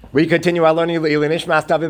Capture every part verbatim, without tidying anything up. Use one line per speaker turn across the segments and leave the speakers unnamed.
We continue our learning. We are in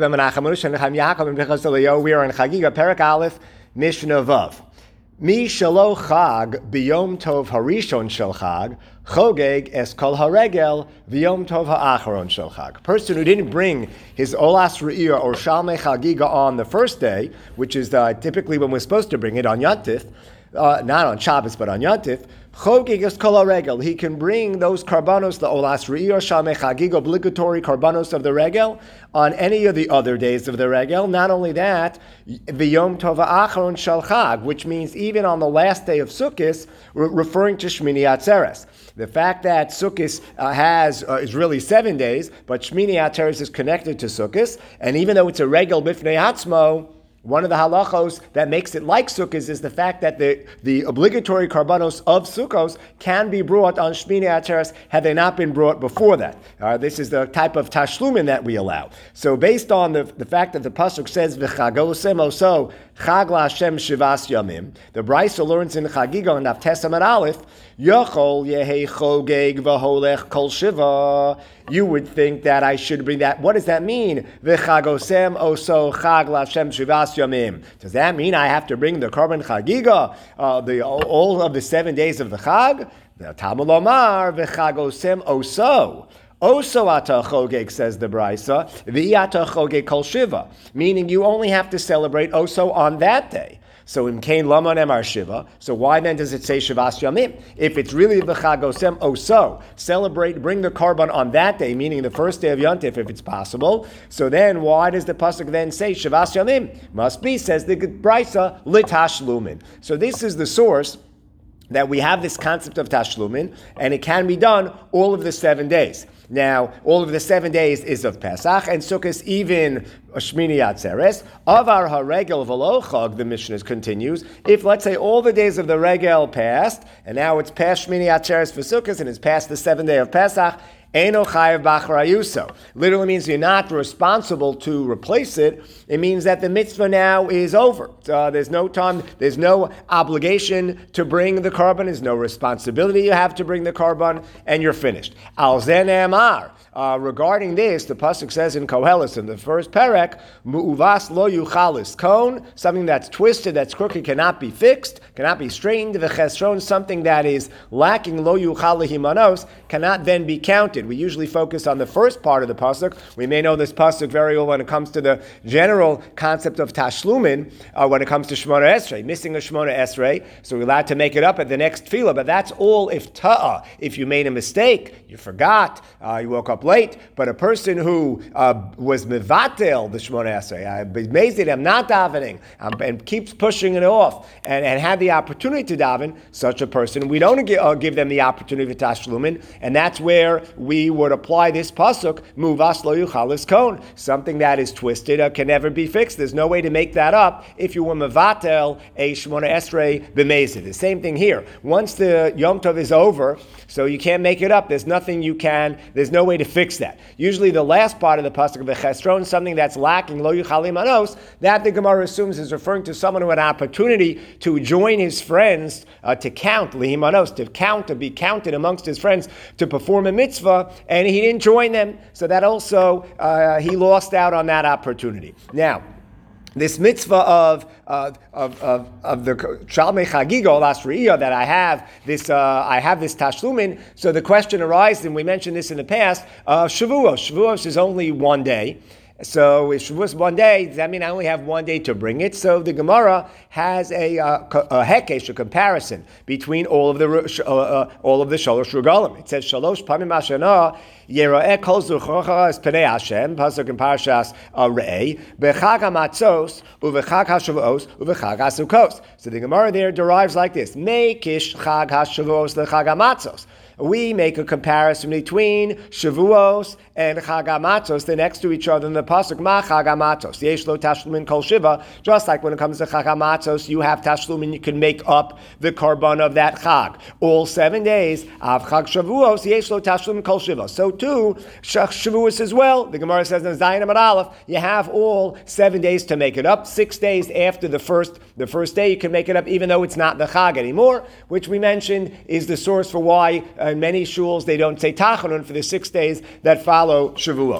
Chagiga, Perek Aleph, Mishnah Vav. Mi shelo chag biyom tov harishon shel chag, chogeg es kol haregel v'yom tov ha'acharon shel chag. A person who didn't bring his olas re'iyah or shalmei chagiga on the first day, which is uh, typically when we're supposed to bring it on Yantif, uh, not on Shabbos but on Yantif, chogeg es kol haregel. He can bring those karbanos, the olas re'iyah, shalmei chagiga, obligatory karbanos of the regel, on any of the other days of the regel. Not only that, v'yom tov ha'acharon shel chag, which means even on the last day of Sukkot, re- referring to Shmini Atzeres. The fact that Sukkot uh, has uh, is really seven days, but Shmini Atzeres is connected to Sukkot, and even though it's a regel bifnei atzmo, one of the halachos that makes it like Sukkot is the fact that the, the obligatory karbanos of Sukkot can be brought on Shmini Atzeres had they not been brought before that. Uh, this is the type of tashlumin that we allow. So based on the, the fact that the pasuk says v'chagosem oso chag la'Hashem shivas yamim, the Brisa learns in Chagiga and Avtesam and Aleph, Yochol yehei chogeg v'holech kol shiva. You would think that I should bring that. What does that mean? V'chagosem oso chag la'Hashem shivas yamim. Does that mean I have to bring the korban chagiga, uh, the all of the seven days of the chag? The Talmud Lomar v'chagosem oso. Oso ata chogeg, says the Brisa, v'yata chogeg kol shiva, meaning you only have to celebrate oso on that day. So in Kain Lama Nemar Shiva, so why then does it say Shivas Yamim? If it's really the Chagosem Oso, celebrate, bring the korban on that day, meaning the first day of Yontif, if it's possible. So then why does the pasuk then say Shivas Yamim? Must be, says the Brisa, Litashlumin. So this is the source that we have this concept of Tashlumin, and it can be done all of the seven days. Now, all of the seven days is of Pesach, and Sukkot even Shmini Atzeres. Of our Haregel V'lo Chag, the Mishnah continues, if, let's say, all the days of the Regel passed, and now it's past Shmini Atzeres for Sukkot, and it's past the seventh day of Pesach, Eino chayav b'achrayuso. Literally means you're not responsible to replace it. It means that the mitzvah now is over. Uh, there's no time, there's no obligation to bring the korban, there's no responsibility you have to bring the korban, and you're finished. Al zen amar. Uh, regarding this, the pasuk says in Koheles in the first perek, mu'uvas lo yuchalis kon, something that's twisted, that's crooked, cannot be fixed, cannot be straightened. V'chesron, something that is lacking lo yuchal lehimanos, cannot then be counted. We usually focus on the first part of the pasuk. We may know this pasuk very well when it comes to the general concept of tashlumin, uh, when it comes to Shemona Esrei, missing a Shemona Esrei, so we're allowed to make it up at the next tefillah, but that's all if ta'ah. If you made a mistake, you forgot, uh, you woke up late, but a person who uh, was mevatel the Shemona Esrei, I'm amazed I'm not davening, um, and keeps pushing it off, and, and had the opportunity to daven, such a person, we don't give, uh, give them the opportunity for tashlumin, and that's where we would apply this pasuk, muvas lo yuchalis kon, something that is twisted uh, can never be fixed. There's no way to make that up if you were mevatel a Shemona Esrei b'mezid. The same thing here. Once the Yom Tov is over, so you can't make it up. There's nothing you can, there's no way to fix that. Usually the last part of the pasuk of the chesron, something that's lacking, lo yuchalim manos, that the Gemara assumes is referring to someone who had an opportunity to join his friends uh, to count, lihimanos, to count, to be counted amongst his friends, to perform a mitzvah, and he didn't join them, so that also uh, he lost out on that opportunity. Now, this mitzvah of uh, of, of of the Shalmei Chagiga Olas Re'iyah that I have this uh, I have this tashlumin. So the question arises, and we mentioned this in the past. Uh, Shavuos. Shavuos is only one day. So if Shavuos one day, does that mean I only have one day to bring it? So the Gemara has a, uh, a hekesh, a comparison between all of the uh, uh, all of the shalosh regalim. It says shalosh pamim hashana yera'eh kol zuchocha es penei Hashem, pasuk in Parashas Re'eh, bechag hamatzos uvechag hashavuos uvechag hasukos. So the Gemara there derives like this: Meikish chag hashavuos lechag hamatzos. We make a comparison between Shavuos and Chag HaMatzos. They're next to each other in the pasuk. Ma Chag HaMatzos yesh lo tashlumin kol shiva. Just like when it comes to Chag HaMatzos, you have tashlumin. You can make up the korban of that Chag. All seven days of Chag Shavuos yesh lo tashlumin kol shiva. So too Shavuos as well. The Gemara says in Zayin Amud Aleph, you have all seven days to make it up. Six days after the first the first day, you can make it up, even though it's not the Chag anymore, which we mentioned is the source for why. Uh, in many shuls, they don't say Tachanun for the six days that follow Shavuos.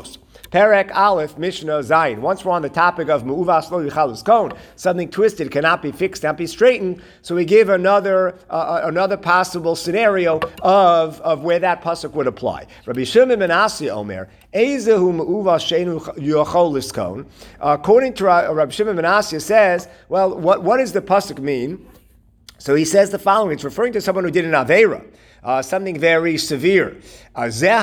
Perek Aleph, Mishnah Zayin. Once we're on the topic of Me'uvas Lo Yichal Liskon, something twisted cannot be fixed, cannot be straightened, so we give another uh, another possible scenario of, of where that pasuk would apply. Rabbi Shimon ben Asi Omer, Ezehu Me'uvas Sheinu Yochol Liskon. According to Rabbi Shimon ben Asi, says, well, what, what does the pasuk mean? So he says the following. It's referring to someone who did an Aveira, uh, something very severe. Uh,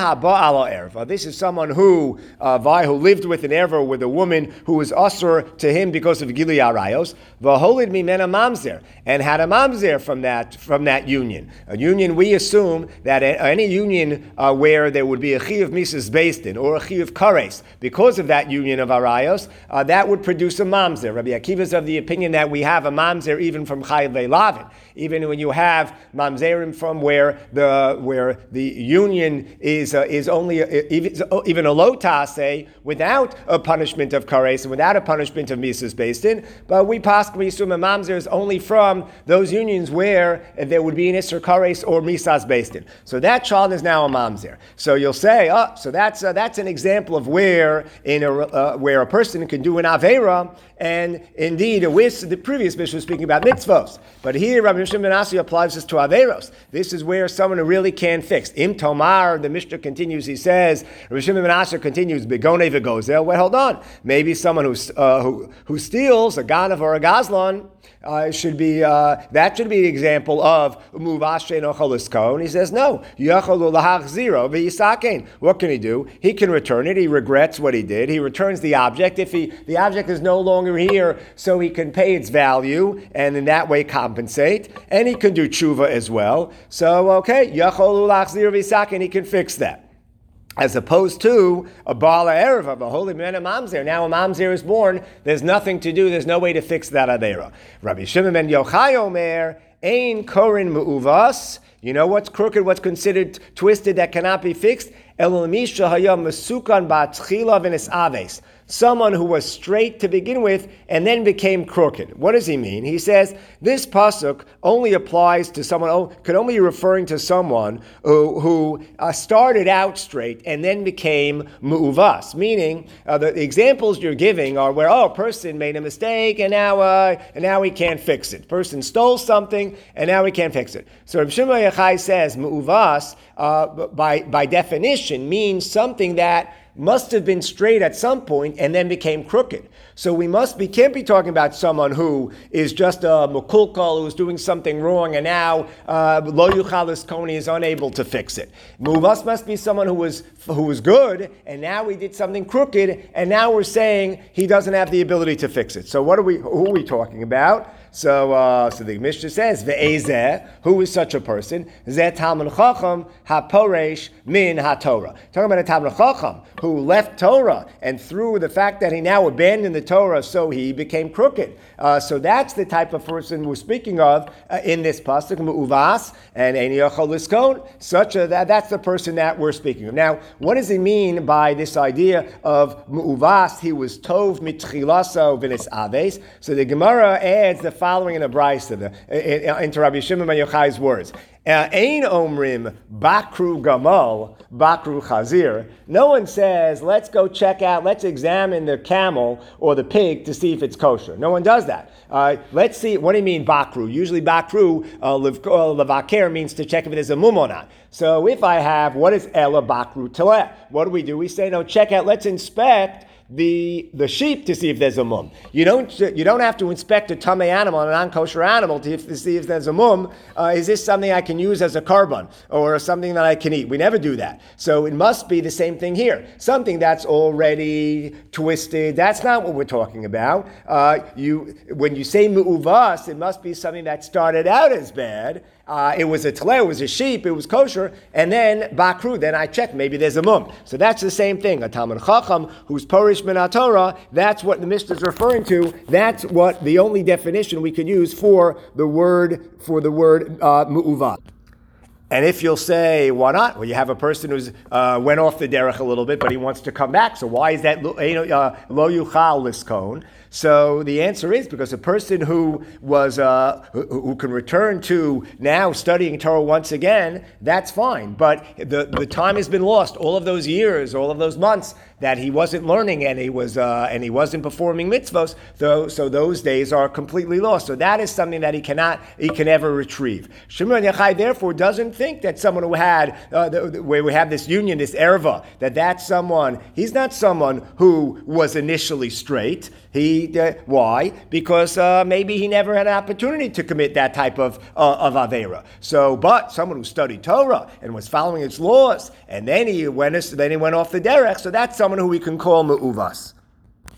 this is someone who uh, who lived with an erva, with a woman who was usher to him because of Gili Arayos, v'holid mimena mamzer, and had a mamzer from that from that union. A union, we assume that any union uh, where there would be a chi of Misas Beistin or a chi of Kares, because of that union of Arayos, uh, that would produce a mamzer. Rabbi Akiva is of the opinion that we have a mamzer even from Chayav Ve'Lavin, even when you have mamzerim from where the where the union is uh, is only a, even a low tase without a punishment of kares and without a punishment of misas beistin, but we possibly assume a mamzer is only from those unions where there would be an isser kares or misas beistin. So that child is now a mamzer. So you'll say, oh, so that's uh, that's an example of where in a uh, where a person can do an avera, and indeed, with the previous Mishnah was speaking about mitzvos, but here Rabbi Shimon ben Asi applies this to averos. This is where someone who really can fix. Im tomar, the Mishnah continues. He says, Rabbi Shimon ben Asi continues, begone v'gozel. Well, hold on. Maybe someone who uh, who who steals a ganav or a gazlan. Uh, should be uh, that should be the example of muvas she'eino yochol liskon. He says no. Yachol lahachziro v'yisakein. What can he do? He can return it. He regrets what he did. He returns the object. If he the object is no longer here, so he can pay its value and in that way compensate. And he can do tshuva as well. So okay, yachol lahachziro v'yisakein. He can fix that. As opposed to a Baal Erev of a holy man, a mamzer. Now a mamzer is born. There's nothing to do. There's no way to fix that avera. Rabbi Shimon ben Yochai Omer, Ein Korin Me'uvas. You know what's crooked, what's considered twisted that cannot be fixed? Elamisha Hayam Mesukan Ba'tchila V'nis Aves. Someone who was straight to begin with and then became crooked. What does he mean? He says this pasuk only applies to someone, oh, could only be referring to someone who, who uh, started out straight and then became mu'uvas. Meaning, uh, the, the examples you're giving are where, oh, a person made a mistake and now uh, and now he can't fix it. Person stole something and now he can't fix it. So Reb Shimon Yochai says mu'uvas, uh, by by definition, means something that must have been straight at some point and then became crooked. So we must be can't be talking about someone who is just a mukulkal who's doing something wrong and now uh, lo yuchal liskon is unable to fix it. Muvas must be someone who was who was good and now he did something crooked and now we're saying he doesn't have the ability to fix it. So what are we? Who are we talking about? So, uh, so the Mishnah says, "Ve'ezeh, who is such a person? Zeh Talmud Chacham haporesh min haTorah." Talking about a Talmud Chacham who left Torah, and through the fact that he now abandoned the Torah, so he became crooked. Uh, so that's the type of person we're speaking of uh, in this pasuk, Me'uvas and Ein Yochol Liskon. Such a that that's the person that we're speaking of. Now, what does he mean by this idea of Me'uvas? He was tov mitchilaso v'nis aves. So the Gemara adds the following in a brayso into Rabbi Shimon ben Yochai's words. Ein omrim bakru gamal, bakru chazir. No one says, let's go check out, let's examine the camel or the pig to see if it's kosher. No one does that. Uh, let's see, what do you mean bakru? Usually bakru, uh, levaker means to check if it is a mum or not. So if I have, what is ela bakru teleh? What do we do? We say, no, check out, let's inspect the the sheep to see if there's a mum. You don't you don't have to inspect a tamei animal, an non-kosher animal, to, to see if there's a mum. Uh, is this something I can use as a carbon or something that I can eat? We never do that. So it must be the same thing here. Something that's already twisted. That's not what we're talking about. Uh, you when you say me'uvas, it must be something that started out as bad. Uh, it was a tleh, it was a sheep, it was kosher, and then bakru, then I checked, maybe there's a mum. So that's the same thing. A Talmud Chacham who's porish min haTorah, that's what the Mishnah is referring to. That's what the only definition we could use for the word for the word uh, mu'uvat. And if you'll say, why not? Well, you have a person who's uh, went off the derech a little bit, but he wants to come back. So why is that lo yuchal liskon? So the answer is because a person who was uh, who, who can return to now studying Torah once again, that's fine. But the, the time has been lost. All of those years, all of those months that he wasn't learning and he was uh, and he wasn't performing mitzvos. So, so those days are completely lost. So that is something that he cannot he can ever retrieve. Shimon Yochai therefore doesn't think that someone who had uh, the, the, where we have this union, this erva, that that's someone. He's not someone who was initially straight. He uh, why? Because uh, maybe he never had an opportunity to commit that type of uh, of avera. So, but someone who studied Torah and was following its laws, and then he went then he went off the derech. So that's someone who we can call me'uvas.